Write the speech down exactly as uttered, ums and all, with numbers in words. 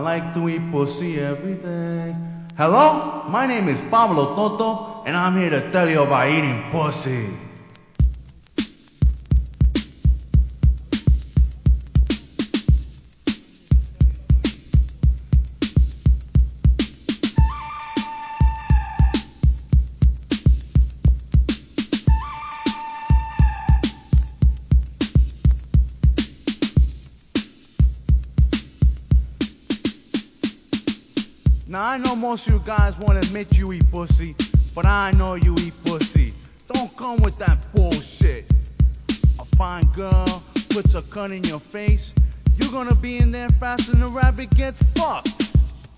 I like to eat pussy every day. Hello, my name is Pablo Toto, and I'm here to tell you about eating pussy. Now I know most of you guys won't admit you eat pussy, but I know you eat pussy. Don't come with that bullshit. A fine girl puts a gun in your face, you're gonna be in there faster than a rabbit gets fucked.